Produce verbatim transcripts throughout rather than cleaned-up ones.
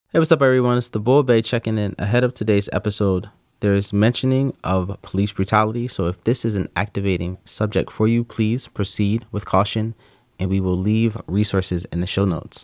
Hey, what's up, everyone? It's the Bull Bay checking in ahead of today's episode. There's mentioning of police brutality, so if this is an activating subject for you, please proceed with caution, and we will leave resources in the show notes.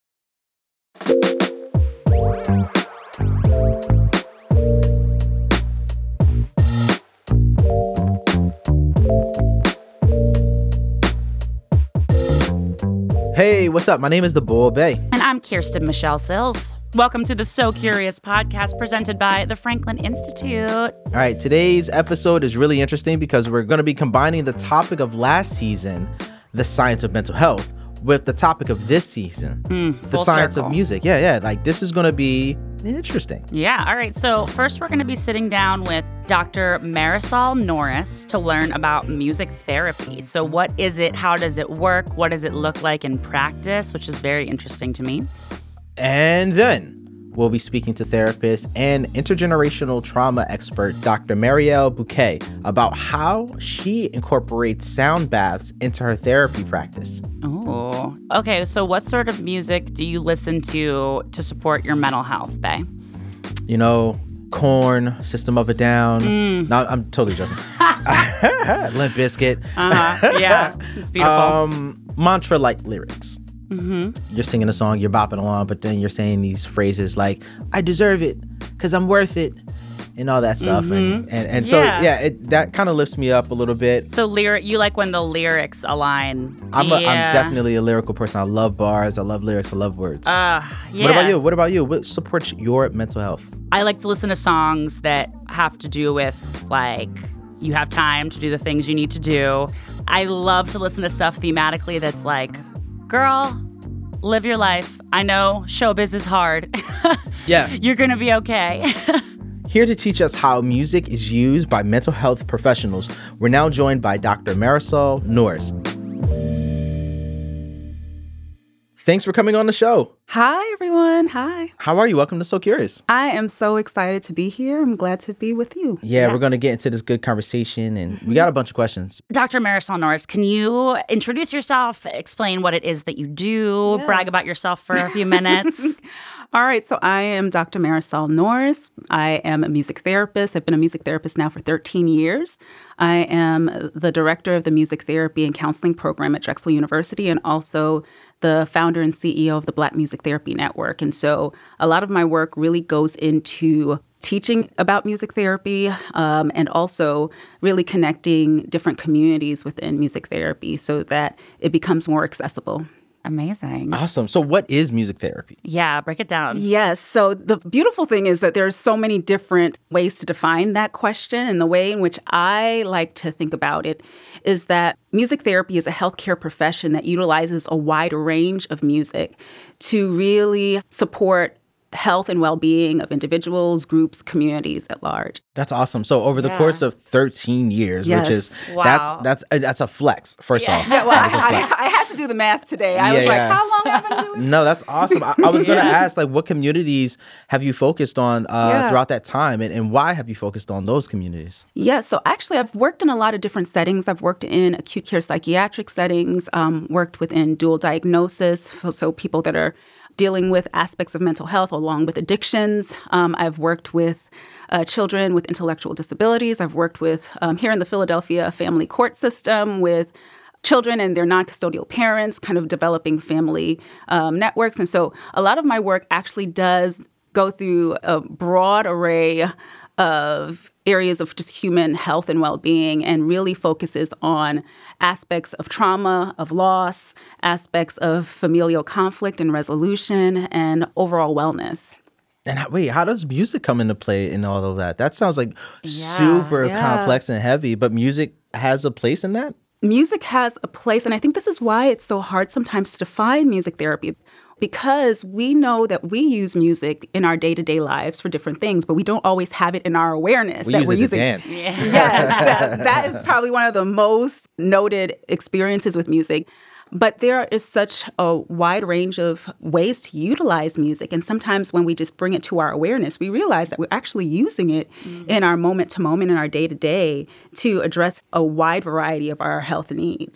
Hey, what's up? My name is the Bull Bay. And I'm Kirsten Michelle Sills. Welcome to the So Curious podcast presented by the Franklin Institute. All right, today's episode is really interesting because we're going to be combining the topic of last season, the science of mental health, with the topic of this season, mm, the science circle. of music. Yeah, yeah, like this is going to be interesting. Yeah, all right. So first we're going to be sitting down with Doctor Marisol Norris to learn about music therapy. So what is it? How does it work? What does it look like in practice? Which is very interesting to me. And then we'll be speaking to therapist and intergenerational trauma expert Doctor Marielle Bouquet about how she incorporates sound baths into her therapy practice. Oh, okay. So what sort of music do you listen to to support your mental health, Bay? You know, Korn, System of a Down. Mm. No, I'm totally joking. Limp Bizkit. Uh-huh. Yeah, it's beautiful. Um, mantra-like lyrics. Mm-hmm. You're singing a song, you're bopping along, but then you're saying these phrases like, I deserve it because I'm worth it, and all that stuff. Mm-hmm. And, and, and so, yeah, yeah it, that kind of lifts me up a little bit. So lyric, you like when the lyrics align. I'm, yeah. a, I'm definitely a lyrical person. I love bars, I love lyrics, I love words. Uh, yeah. What about you? What about you? What supports your mental health? I like to listen to songs that have to do with, like, you have time to do the things you need to do. I love to listen to stuff thematically that's like, girl, live your life. I know showbiz is hard. Yeah. You're going to be okay. Here to teach us how music is used by mental health professionals, we're now joined by Doctor Marisol Norris. Thanks for coming on the show. Hi, everyone. Hi. How are you? Welcome to So Curious. I am so excited to be here. I'm glad to be with you. Yeah, Yeah. we're going to get into this good conversation, and we got a bunch of questions. Doctor Marisol Norris, can you introduce yourself, explain what it is that you do, Yes. brag about yourself for a few minutes? All right. So I am Doctor Marisol Norris. I am a music therapist. I've been a music therapist now for thirteen years. I am the director of the music therapy and counseling program at Drexel University and also the founder and C E O of the Black Music Therapy Network. And so a lot of my work really goes into teaching about music therapy um, and also really connecting different communities within music therapy so that it becomes more accessible. Amazing. Awesome. So what is music therapy? Yeah, break it down. Yes. So the beautiful thing is that there's so many different ways to define that question. And the way in which I like to think about it is that music therapy is a healthcare profession that utilizes a wide range of music to really support health and well-being of individuals, groups, communities at large. That's awesome. So over the Yeah. course of thirteen years, Yes. which is Wow. that's that's uh, that's a flex. First Yeah. off, Yeah, well, That is a I, flex. I, I had to do the math today. I Yeah, was like, yeah. how long have I been doing No, that's awesome. I, I was going to Yeah. ask, like, what communities have you focused on uh, Yeah. throughout that time, and, and why have you focused on those communities? Yeah, so actually I've worked in a lot of different settings. I've worked in acute care psychiatric settings, um, worked within dual diagnosis, so, so people that are dealing with aspects of mental health along with addictions. Um, I've worked with uh, children with intellectual disabilities. I've worked with, um, here in the Philadelphia family court system, with children and their non-custodial parents, kind of developing family um, networks. And so a lot of my work actually does go through a broad array of areas of just human health and well-being and really focuses on aspects of trauma, of loss, aspects of familial conflict and resolution, and overall wellness. And how, wait, how does music come into play in all of that? That sounds like Yeah, super yeah. complex and heavy, but music has a place in that? Music has a place, and I think this is why it's so hard sometimes to define music therapy, because we know that we use music in our day-to-day lives for different things, but we don't always have it in our awareness We that use we're it to using. dance. Yeah. Yes, that, that is probably one of the most noted experiences with music. But there is such a wide range of ways to utilize music. And sometimes when we just bring it to our awareness, we realize that we're actually using it mm-hmm. in our moment to moment, in our day to day, to address a wide variety of our health needs.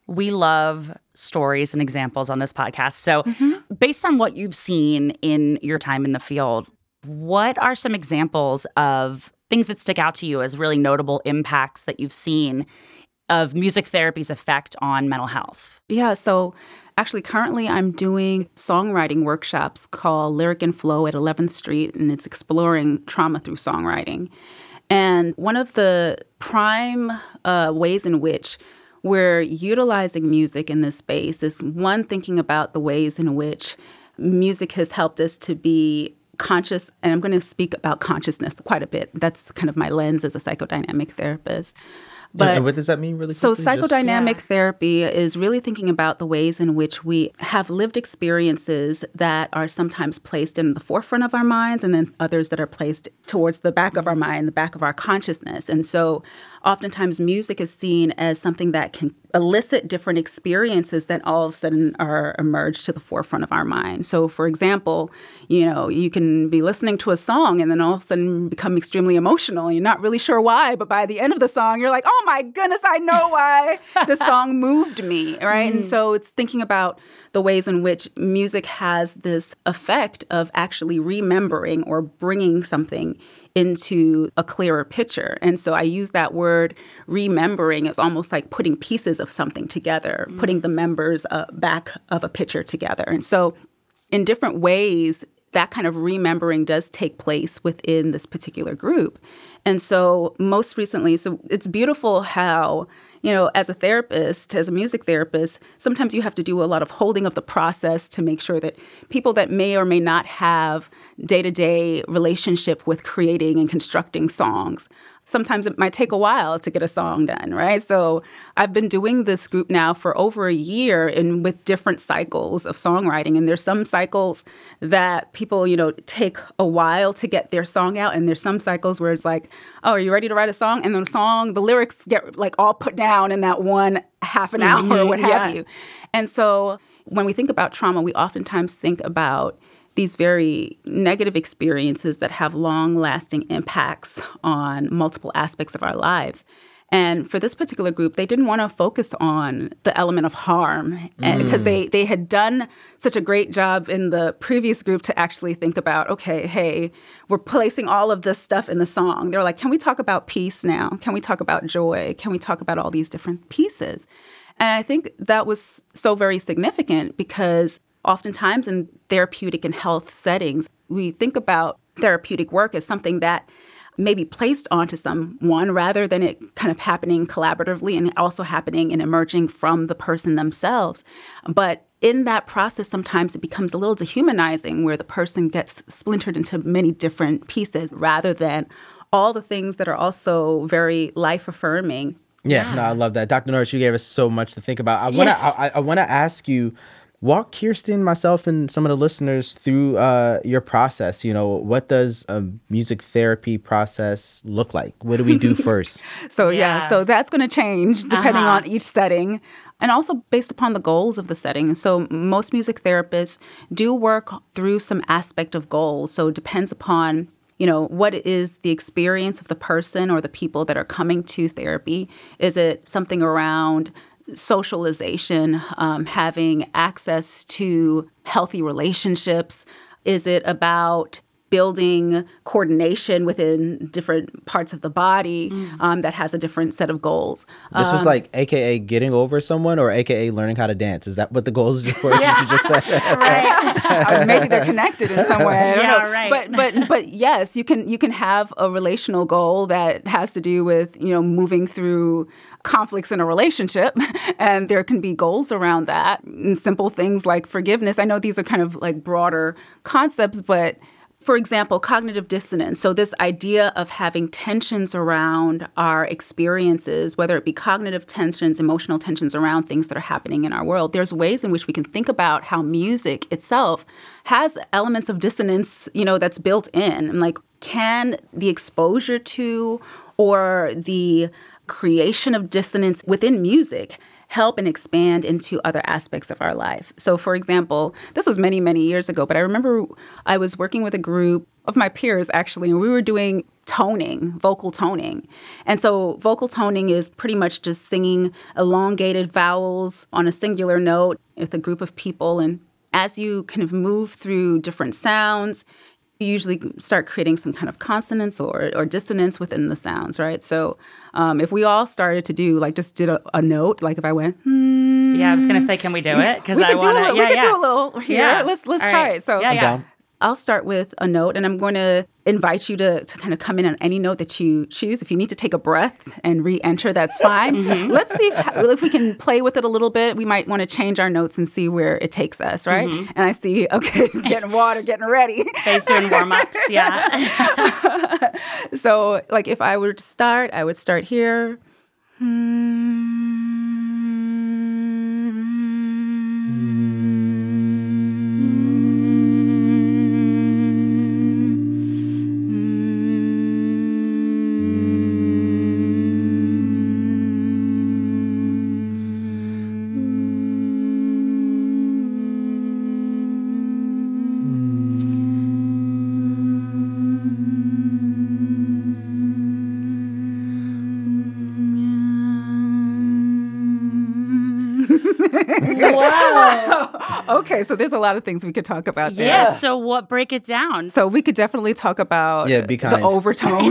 We love stories and examples on this podcast. So, mm-hmm. based on what you've seen in your time in the field, what are some examples of things that stick out to you as really notable impacts that you've seen of music therapy's effect on mental health? Yeah, so actually currently I'm doing songwriting workshops called Lyric and Flow at eleventh Street, and it's exploring trauma through songwriting. And one of the prime uh, ways in which we're utilizing music in this space is, one, thinking about the ways in which music has helped us to be conscious. And I'm going to speak about consciousness quite a bit. That's kind of my lens as a psychodynamic therapist. But, and what does that mean really So quickly? psychodynamic Just, yeah. therapy is really thinking about the ways in which we have lived experiences that are sometimes placed in the forefront of our minds and then others that are placed towards the back of our mind, the back of our consciousness. And so oftentimes music is seen as something that can elicit different experiences that all of a sudden are emerged to the forefront of our mind. So for example, you know, you can be listening to a song and then all of a sudden become extremely emotional. You're not really sure why, but by the end of the song, you're like, oh my goodness, I know why the song moved me, right? Mm. And so it's thinking about the ways in which music has this effect of actually remembering or bringing something into a clearer picture. And so I use that word remembering as almost like putting pieces of something together, mm. putting the members uh, back of a picture together. And so in different ways, that kind of remembering does take place within this particular group. And so most recently, so it's beautiful how, you know, as a therapist, as a music therapist, sometimes you have to do a lot of holding of the process to make sure that people that may or may not have day-to-day relationship with creating and constructing songs, sometimes it might take a while to get a song done, right? So I've been doing this group now for over a year and with different cycles of songwriting. And there's some cycles that people, you know, take a while to get their song out. And there's some cycles where it's like, oh, are you ready to write a song? And the song, the lyrics get like all put down in that one half an hour or what have yeah. you. And so when we think about trauma, we oftentimes think about these very negative experiences that have long-lasting impacts on multiple aspects of our lives. And for this particular group, they didn't want to focus on the element of harm and, mm. because they, they had done such a great job in the previous group to actually think about, okay, hey, we're placing all of this stuff in the song. They're like, can we talk about peace now? Can we talk about joy? Can we talk about all these different pieces? And I think that was so very significant because oftentimes in therapeutic and health settings, we think about therapeutic work as something that may be placed onto someone rather than it kind of happening collaboratively and also happening and emerging from the person themselves. But in that process, sometimes it becomes a little dehumanizing where the person gets splintered into many different pieces rather than all the things that are also very life-affirming. Yeah, yeah. No, I love that. Doctor Norris, you gave us so much to think about. I want to I, I want to ask you, walk Kirsten, myself, and some of the listeners through uh, your process. You know, what does a music therapy process look like? What do we do first? so, yeah. yeah, so that's going to change depending uh-huh. on each setting and also based upon the goals of the setting. So most music therapists do work through some aspect of goals. So it depends upon, you know, what is the experience of the person or the people that are coming to therapy? Is it something around socialization, um, having access to healthy relationships? Is it about building coordination within different parts of the body mm. um, that has a different set of goals? This um, was like A K A getting over someone or A K A learning how to dance. Is that what the goals were? Yeah. You just said? Right. Or maybe they're connected in some way. I don't yeah, know. right. But but but yes, you can you can have a relational goal that has to do with, you know, moving through conflicts in a relationship, and there can be goals around that and simple things like forgiveness. I know these are kind of like broader concepts, but for example, cognitive dissonance. So this idea of having tensions around our experiences, whether it be cognitive tensions, emotional tensions around things that are happening in our world, there's ways in which we can think about how music itself has elements of dissonance, you know, that's built in. And like, can the exposure to or the creation of dissonance within music help and expand into other aspects of our life? So, for example, this was many, many years ago, but I remember I was working with a group of my peers, actually, and we were doing toning, vocal toning. And so vocal toning is pretty much just singing elongated vowels on a singular note with a group of people. And as you kind of move through different sounds, you usually start creating some kind of consonance or, or dissonance within the sounds, right? So um, if we all started to do, like, just did a, a note, like if I went, hmm. Yeah, I was going to say, can we do it? Because we I could do want a to. little, Yeah, we could yeah. do a little here. Yeah. Let's let's All try right. it. So yeah, I'm yeah. down. I'll start with a note, and I'm going to invite you to, to kind of come in on any note that you choose. If you need to take a breath and re-enter, that's fine. Mm-hmm. Let's see if, if we can play with it a little bit. We might want to change our notes and see where it takes us, right? Mm-hmm. And I see, okay, getting water, getting ready. Face doing warm-ups, yeah. So, like, if I were to start, I would start here. Wow. Okay, so there's a lot of things we could talk about there. Yeah, so what, break it down. So we could definitely talk about Yeah, be the kind. overtones.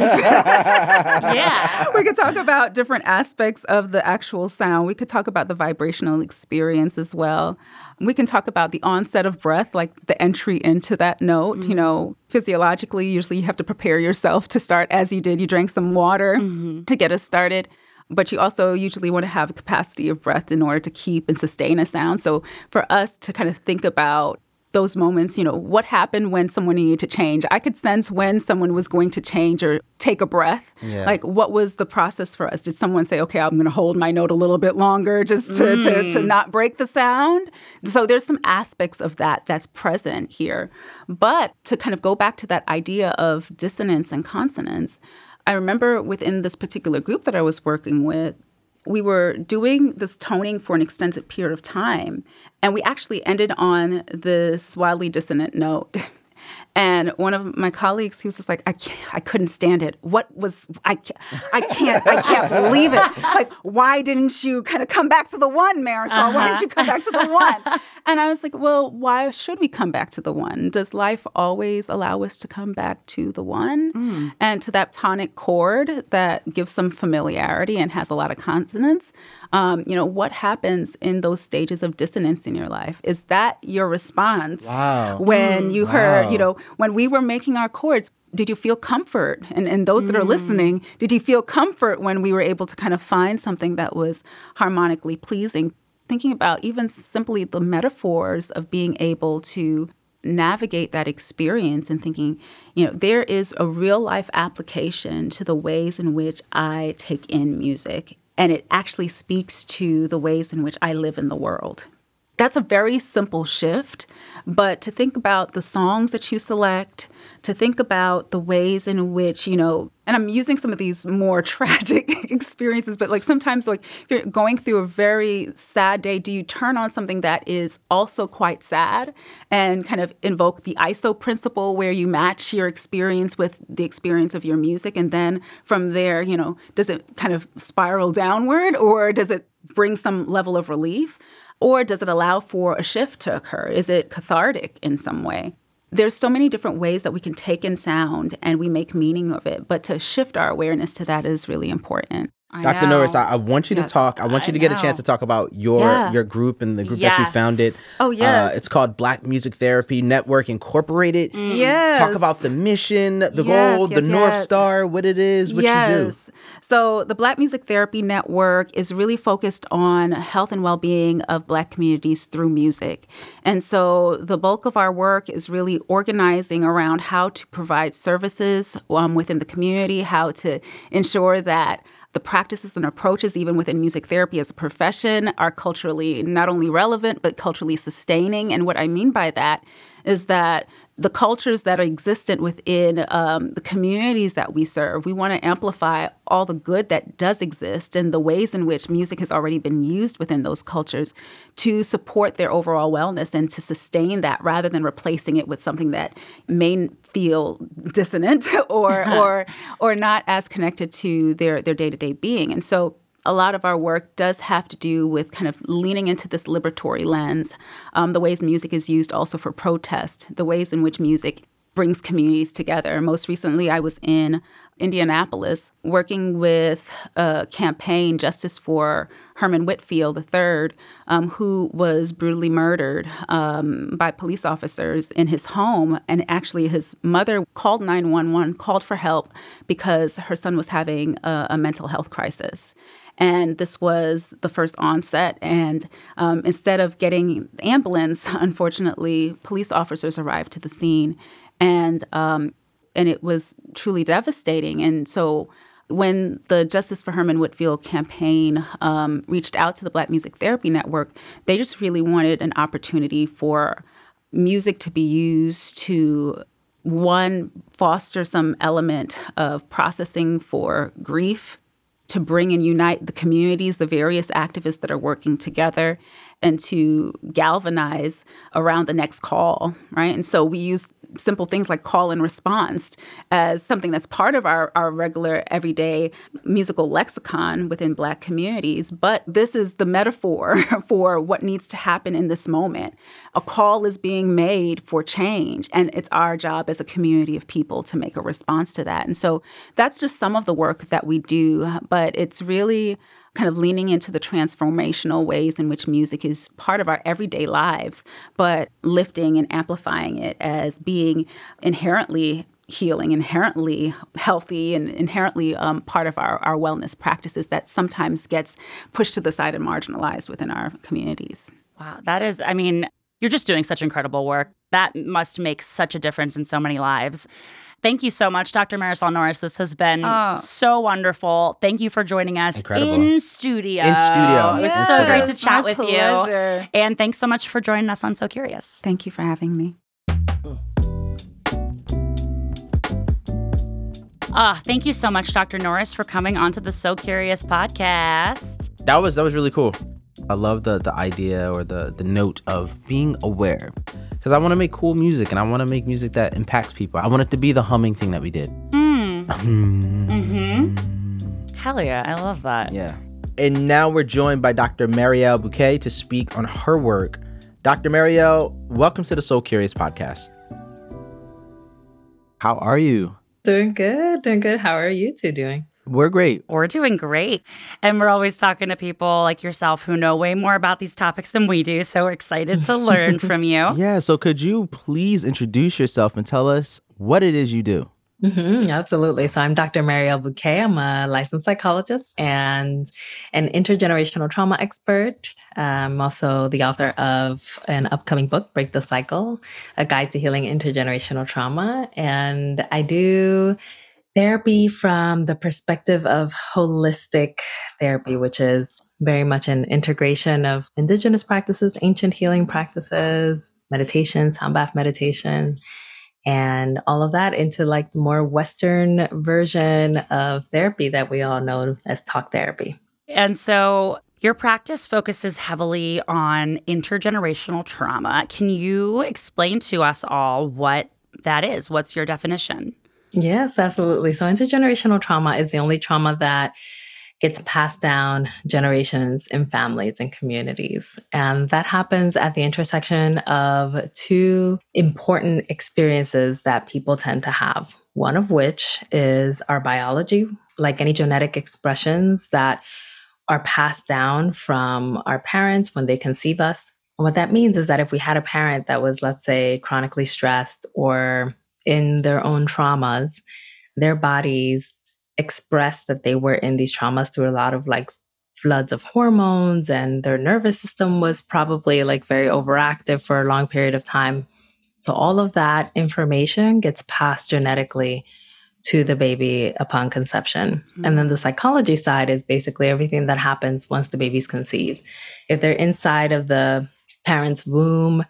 yeah. We could talk about different aspects of the actual sound. We could talk about the vibrational experience as well. We can talk about the onset of breath, like the entry into that note. Mm-hmm. You know, physiologically, usually you have to prepare yourself to start as you did. You drank some water mm-hmm. to get us started. But you also usually want to have a capacity of breath in order to keep and sustain a sound. So for us to kind of think about those moments, you know, what happened when someone needed to change? I could sense when someone was going to change or take a breath. Yeah. Like, what was the process for us? Did someone say, okay, I'm going to hold my note a little bit longer just to, mm. to, to not break the sound? So there's some aspects of that that's present here. But to kind of go back to that idea of dissonance and consonance, I remember within this particular group that I was working with, we were doing this toning for an extended period of time. And we actually ended on this wildly dissonant note. And one of my colleagues, he was just like, I can't, I couldn't stand it. What was, I can't, I can't, I can't believe it. Like, why didn't you kind of come back to the one, Marisol? Uh-huh. Why didn't you come back to the one? And I was like, well, why should we come back to the one? Does life always allow us to come back to the one? Mm. And to that tonic chord that gives some familiarity and has a lot of consonance? Um, you know, what happens in those stages of dissonance in your life? Is that your response wow. when you wow. heard, you know, when we were making our chords? Did you feel comfort? And, and those that are listening, did you feel comfort when we were able to kind of find something that was harmonically pleasing? Thinking about even simply the metaphors of being able to navigate that experience and thinking, you know, there is a real life application to the ways in which I take in music. And it actually speaks to the ways in which I live in the world. That's a very simple shift, but to think about the songs that you select, to think about the ways in which, you know, and I'm using some of these more tragic experiences, but like sometimes like if you're going through a very sad day, do you turn on something that is also quite sad and kind of invoke the I S O principle where you match your experience with the experience of your music? And then from there, you know, does it kind of spiral downward or does it bring some level of relief? Or does it allow for a shift to occur? Is it cathartic in some way? There's so many different ways that we can take in sound and we make meaning of it. But to shift our awareness to that is really important. Doctor Norris, I, I want you yes. to talk. I want you to I get know. a chance to talk about your yeah. your group and the group yes. that you founded. Oh, yes. Uh, it's called Black Music Therapy Network Incorporated. Mm. Yes. Talk about the mission, the yes, goal, yes, the North yes. Star, what it is, what yes. you do. So the Black Music Therapy Network is really focused on health and well-being of Black communities through music. And so the bulk of our work is really organizing around how to provide services um, within the community, how to ensure that the practices and approaches, even within music therapy as a profession, are culturally not only relevant, but culturally sustaining. And what I mean by that is that the cultures that are existent within um, the communities that we serve. We want to amplify all the good that does exist and the ways in which music has already been used within those cultures to support their overall wellness and to sustain that rather than replacing it with something that may feel dissonant or or or not as connected to their, their day-to-day being. And so a lot of our work does have to do with kind of leaning into this liberatory lens, um, the ways music is used also for protest, the ways in which music brings communities together. Most recently, I was in Indianapolis working with a campaign, Justice for Herman Whitfield the third, um, who was brutally murdered um, by police officers in his home. And actually, his mother called nine one one, called for help because her son was having a, a mental health crisis. And this was the first onset. And um, instead of getting the ambulance, unfortunately, police officers arrived to the scene. And um, and it was truly devastating. And so when the Justice for Herman Whitfield campaign um, reached out to the Black Music Therapy Network, they just really wanted an opportunity for music to be used to, one, foster some element of processing for grief, to bring and unite the communities, the various activists that are working together, and to galvanize around the next call, right? And so we use simple things like call and response as something that's part of our, our regular everyday musical lexicon within Black communities. But this is the metaphor for what needs to happen in this moment. A call is being made for change, and it's our job as a community of people to make a response to that. And so that's just some of the work that we do, but it's really kind of leaning into the transformational ways in which music is part of our everyday lives, but lifting and amplifying it as being inherently healing, inherently healthy, and inherently um, part of our, our wellness practices that sometimes gets pushed to the side and marginalized within our communities. Wow, that is, I mean, you're just doing such incredible work. That must make such a difference in so many lives. Thank you so much, Doctor Marisol Norris. This has been oh. so wonderful. Thank you for joining us Incredible. in studio. In studio. It was yes, so great to chat with pleasure. you. And thanks so much for joining us on So Curious. Thank you for having me. Ah, thank you so much, Doctor Norris, for coming onto the So Curious podcast. That was that was really cool. I love the the idea or the the note of being aware. Because I want to make cool music, and I want to make music that impacts people. I want it to be the humming thing that we did. Mm. Mm-hmm. Hell yeah, I love that. Yeah. And now we're joined by Doctor Marielle Bouquet to speak on her work. Doctor Marielle, welcome to the So Curious podcast. How are you? Doing good, doing good. How are you two doing? We're great. We're doing great. And we're always talking to people like yourself who know way more about these topics than we do. So we're excited to learn from you. Yeah. So could you please introduce yourself and tell us what it is you do? Mm-hmm, absolutely. So I'm Doctor Marielle Bouquet. I'm a licensed psychologist and an intergenerational trauma expert. I'm also the author of an upcoming book, Break the Cycle, A Guide to Healing Intergenerational Trauma. And I do therapy from the perspective of holistic therapy, which is very much an integration of indigenous practices, ancient healing practices, meditation, sound bath meditation, and all of that into like the more Western version of therapy that we all know as talk therapy. And so your practice focuses heavily on intergenerational trauma. Can you explain to us all what that is? What's your definition? Yes, absolutely. So intergenerational trauma is the only trauma that gets passed down generations in families and communities. And that happens at the intersection of two important experiences that people tend to have. One of which is our biology, like any genetic expressions that are passed down from our parents when they conceive us. And what that means is that if we had a parent that was, let's say, chronically stressed or in their own traumas, their bodies expressed that they were in these traumas through a lot of like floods of hormones, and their nervous system was probably like very overactive for a long period of time. So all of that information gets passed genetically to the baby upon conception. Mm-hmm. And then the psychology side is basically everything that happens once the baby's conceived. If they're inside of the parent's womb.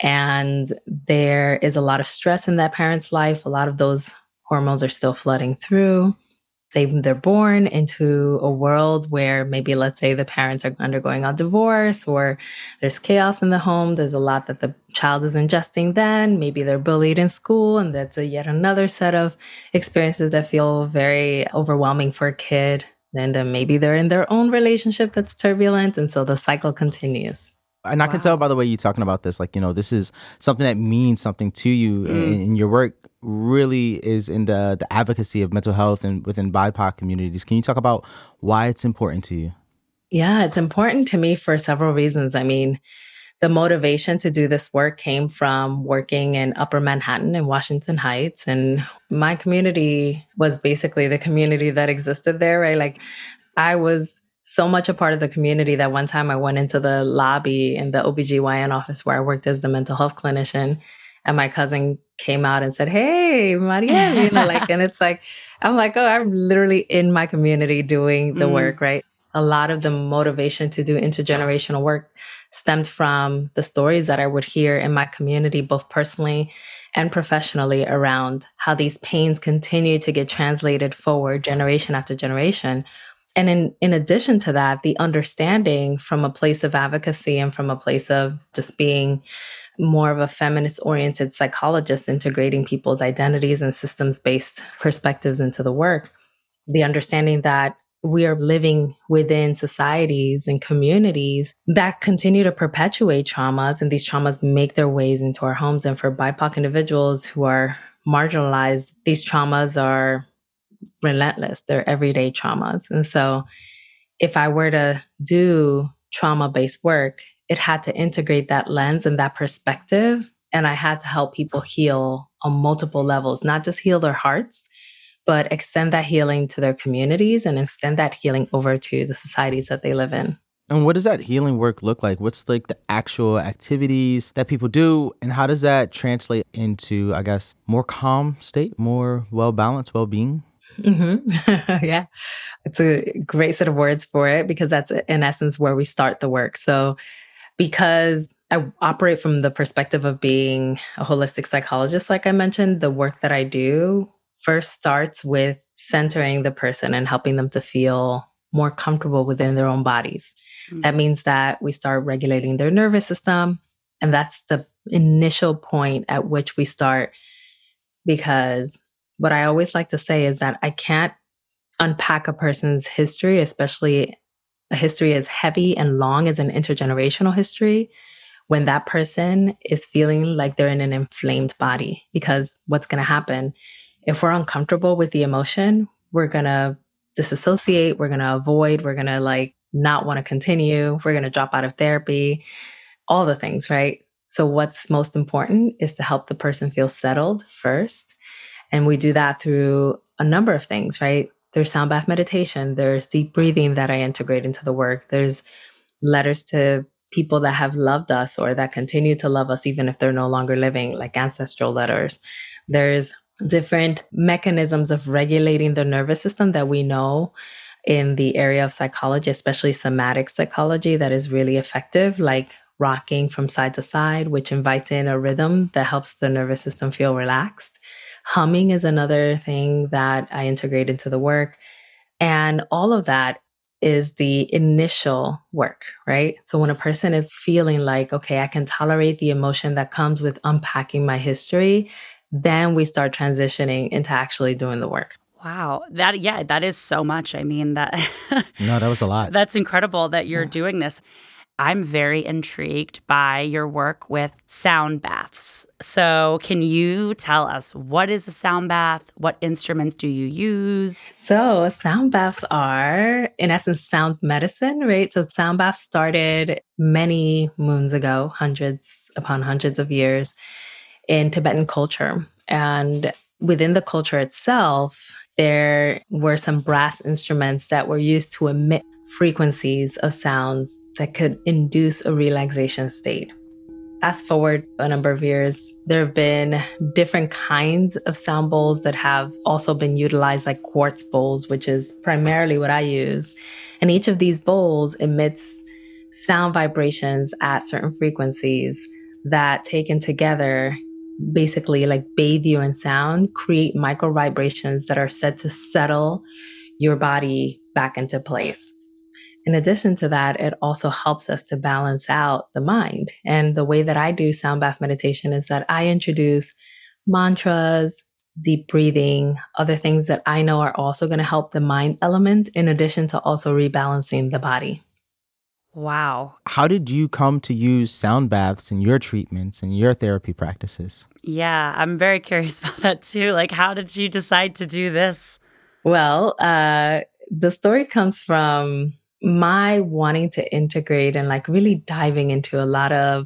And there is a lot of stress in that parent's life. A lot of those hormones are still flooding through. They, they're born into a world where maybe, let's say, the parents are undergoing a divorce or there's chaos in the home. There's a lot that the child is ingesting then. Maybe they're bullied in school, and that's a yet another set of experiences that feel very overwhelming for a kid. And then maybe they're in their own relationship that's turbulent. And so the cycle continues. And I can tell by the way you're talking about this, like, you know, this is something that means something to you, mm. and, and your work really is in the the advocacy of mental health and within B I P O C communities. Can you talk about why it's important to you? Yeah, it's important to me for several reasons. I mean, the motivation to do this work came from working in Upper Manhattan and Washington Heights. And my community was basically the community that existed there, right? Like, I was so much a part of the community that one time I went into the lobby in the O B G Y N office where I worked as the mental health clinician. And my cousin came out and said, "Hey, Mariel," you know, like, and it's like, I'm like, oh, I'm literally in my community doing the mm. work, right? A lot of the motivation to do intergenerational work stemmed from the stories that I would hear in my community, both personally and professionally, around how these pains continue to get translated forward generation after generation. And in, in addition to that, the understanding from a place of advocacy and from a place of just being more of a feminist-oriented psychologist, integrating people's identities and systems-based perspectives into the work, the understanding that we are living within societies and communities that continue to perpetuate traumas, and these traumas make their ways into our homes. And for B I P O C individuals who are marginalized, these traumas are relentless. They're everyday traumas. And so if I were to do trauma-based work, it had to integrate that lens and that perspective. And I had to help people heal on multiple levels, not just heal their hearts, but extend that healing to their communities and extend that healing over to the societies that they live in. And what does that healing work look like? What's like the actual activities that people do? And how does that translate into, I guess, more calm state, more well-balanced well-being? Mm-hmm. Yeah, it's a great set of words for it, because that's in essence where we start the work. So because I operate from the perspective of being a holistic psychologist, like I mentioned, the work that I do first starts with centering the person and helping them to feel more comfortable within their own bodies. Mm-hmm. That means that we start regulating their nervous system. And that's the initial point at which we start, because what I always like to say is that I can't unpack a person's history, especially a history as heavy and long as an intergenerational history, when that person is feeling like they're in an inflamed body. Because what's going to happen, if we're uncomfortable with the emotion, we're going to disassociate, we're going to avoid, we're going to like not want to continue, we're going to drop out of therapy, all the things, right? So what's most important is to help the person feel settled first. And we do that through a number of things, right? There's sound bath meditation. There's deep breathing that I integrate into the work. There's letters to people that have loved us or that continue to love us, even if they're no longer living, like ancestral letters. There's different mechanisms of regulating the nervous system that we know in the area of psychology, especially somatic psychology, that is really effective, like rocking from side to side, which invites in a rhythm that helps the nervous system feel relaxed. Humming is another thing that I integrate into the work. And all of that is the initial work, right? So when a person is feeling like, okay, I can tolerate the emotion that comes with unpacking my history, then we start transitioning into actually doing the work. Wow. That, yeah, that is so much. I mean, that. No, that was a lot. That's incredible that you're yeah. doing this. I'm very intrigued by your work with sound baths. So can you tell us, what is a sound bath? What instruments do you use? So sound baths are, in essence, sound medicine, right? So sound baths started many moons ago, hundreds upon hundreds of years in Tibetan culture. And within the culture itself, there were some brass instruments that were used to emit frequencies of sounds that could induce a relaxation state. Fast forward a number of years, there have been different kinds of sound bowls that have also been utilized, like quartz bowls, which is primarily what I use. And each of these bowls emits sound vibrations at certain frequencies that taken together basically like bathe you in sound, create micro vibrations that are said to settle your body back into place. In addition to that, it also helps us to balance out the mind. And the way that I do sound bath meditation is that I introduce mantras, deep breathing, other things that I know are also going to help the mind element, in addition to also rebalancing the body. Wow. How did you come to use sound baths in your treatments and your therapy practices? Yeah, I'm very curious about that too. Like, how did you decide to do this? Well, uh, the story comes from my wanting to integrate and like really diving into a lot of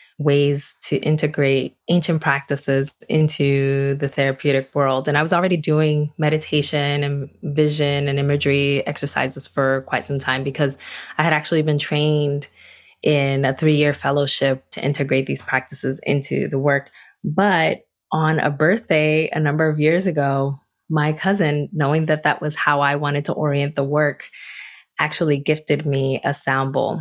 ways to integrate ancient practices into the therapeutic world. And I was already doing meditation and vision and imagery exercises for quite some time because I had actually been trained in a three-year fellowship to integrate these practices into the work. But on a birthday a number of years ago, my cousin, knowing that that was how I wanted to orient the work, actually gifted me a sound bowl.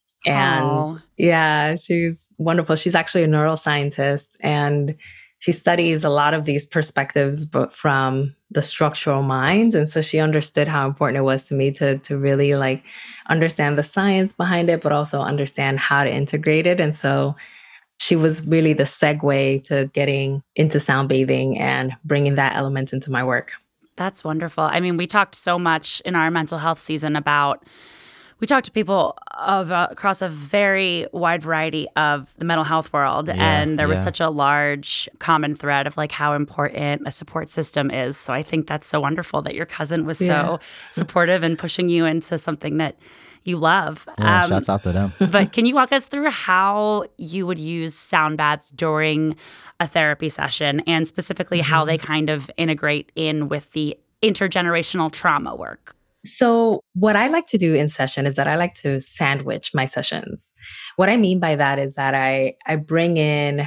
And Aww. yeah, she's wonderful. She's actually a neuroscientist and she studies a lot of these perspectives, but from the structural mind. And so she understood how important it was to me to, to really like understand the science behind it, but also understand how to integrate it. And so she was really the segue to getting into sound bathing and bringing that element into my work. That's wonderful. I mean, we talked so much in our mental health season about, we talked to people of uh, across a very wide variety of the mental health world. Yeah, and there was yeah. such a large common thread of like how important a support system is. So I think that's so wonderful that your cousin was Yeah. so supportive and pushing you into something that you love. Yeah, Um, shouts out to them. But can you walk us through how you would use sound baths during a therapy session and specifically Mm-hmm. how they kind of integrate in with the intergenerational trauma work? So what I like to do in session is that I like to sandwich my sessions. What I mean by that is that I, I bring in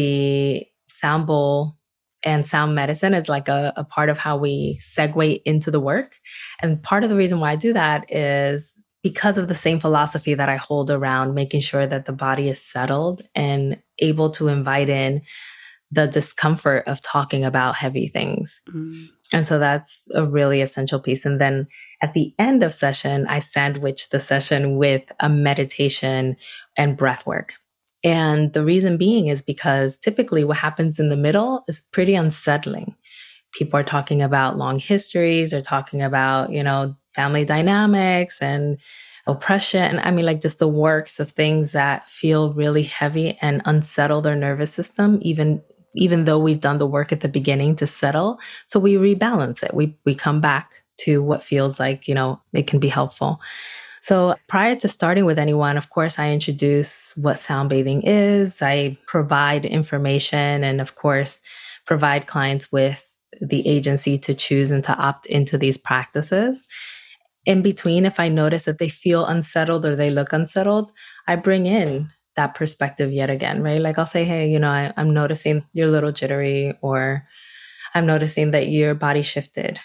the sound bowl and sound medicine as like a, a part of how we segue into the work. And part of the reason why I do that is because of the same philosophy that I hold around making sure that the body is settled and able to invite in the discomfort of talking about heavy things. Mm. And so that's a really essential piece. And then at the end of session, I sandwich the session with a meditation and breath work. And the reason being is because typically what happens in the middle is pretty unsettling. People are talking about long histories or talking about, you know, family dynamics and oppression. I mean, like just the works of things that feel really heavy and unsettle their nervous system, even even though we've done the work at the beginning to settle. So we rebalance it. We we come back to what feels like, you know, it can be helpful. So prior to starting with anyone, of course, I introduce what sound bathing is. I provide information and, of course, provide clients with the agency to choose and to opt into these practices. In between, if I notice that they feel unsettled or they look unsettled, I bring in that perspective yet again, right? Like I'll say, hey, you know, I, I'm noticing you're a little jittery, or I'm noticing that your body shifted.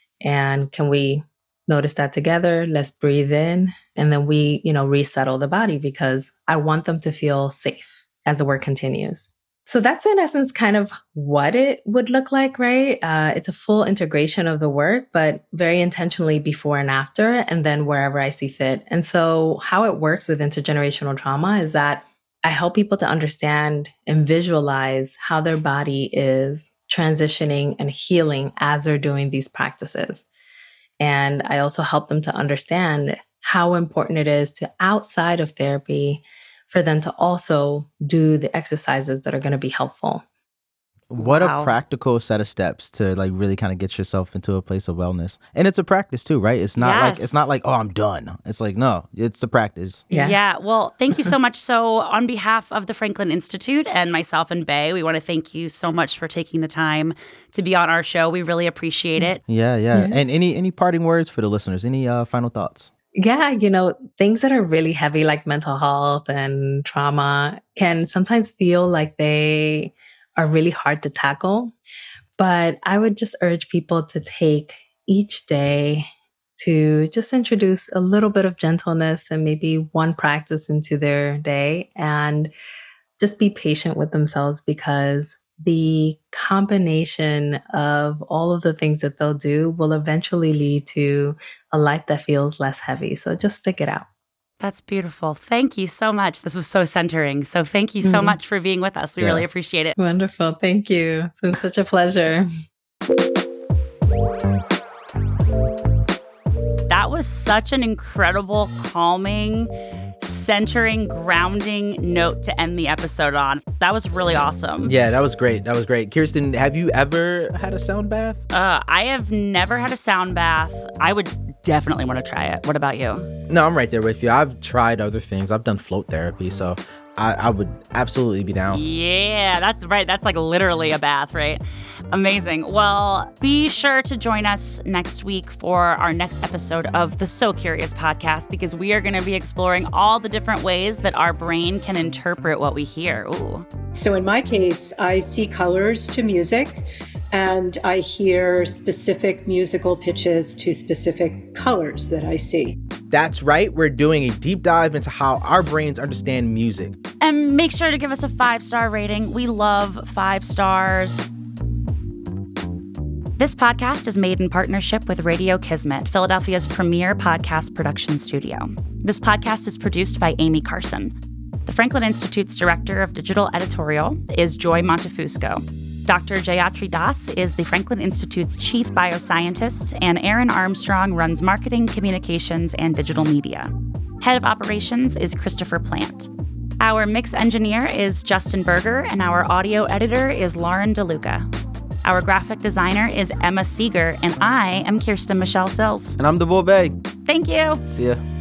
And can we notice that together? Let's breathe in. And then we, you know, resettle the body because I want them to feel safe as the work continues. So that's in essence kind of what it would look like, right? Uh, it's a full integration of the work, but very intentionally before and after, and then wherever I see fit. And so how it works with intergenerational trauma is that I help people to understand and visualize how their body is transitioning and healing as they're doing these practices. And I also help them to understand how important it is to, outside of therapy, for them to also do the exercises that are going to be helpful. What Wow. a practical set of steps to like really kind of get yourself into a place of wellness. And it's a practice too, right? It's not like Yes. it's not like, oh, I'm done. It's like, no, it's a practice. Yeah. Yeah. Well, thank you so much. So, on behalf of the Franklin Institute and myself and Bay, we want to thank you so much for taking the time to be on our show. We really appreciate it. Yeah, yeah. Yes. And any any parting words for the listeners? Any uh, final thoughts? Yeah, you know, things that are really heavy like mental health and trauma can sometimes feel like they are really hard to tackle. But I would just urge people to take each day to just introduce a little bit of gentleness and maybe one practice into their day, and just be patient with themselves, because the combination of all of the things that they'll do will eventually lead to a life that feels less heavy. So just stick it out. That's beautiful. Thank you so much. This was so centering. So thank you so Mhm. much for being with us. We Yeah. really appreciate it. Wonderful. Thank you. It's been such a pleasure. That was such an incredible, calming, centering, grounding note to end the episode on. That was really awesome. Yeah, that was great. That was great. Kirsten, have you ever had a sound bath? Uh, I have never had a sound bath. I would definitely want to try it. What about you? No, I'm right there with you. I've tried other things. I've done float therapy, so I, I would absolutely be down. Yeah, that's right. That's like literally a bath, right? Amazing. Well, be sure to join us next week for our next episode of the So Curious podcast, because we are going to be exploring all the different ways that our brain can interpret what we hear. Ooh. So in my case, I see colors to music, and I hear specific musical pitches to specific colors that I see. That's right. We're doing a deep dive into how our brains understand music. And make sure to give us a five-star rating. We love five stars. This podcast is made in partnership with Radio Kismet, Philadelphia's premier podcast production studio. This podcast is produced by Amy Carson. The Franklin Institute's Director of Digital Editorial is Joy Montefusco. Doctor Jayatri Das is the Franklin Institute's Chief Bioscientist, and Aaron Armstrong runs marketing, communications, and digital media. Head of Operations is Christopher Plant. Our mix engineer is Justin Berger, and our audio editor is Lauren DeLuca. Our graphic designer is Emma Seeger, and I am Kirsten Michelle Sills. And I'm the Boy Bay. Thank you. See ya.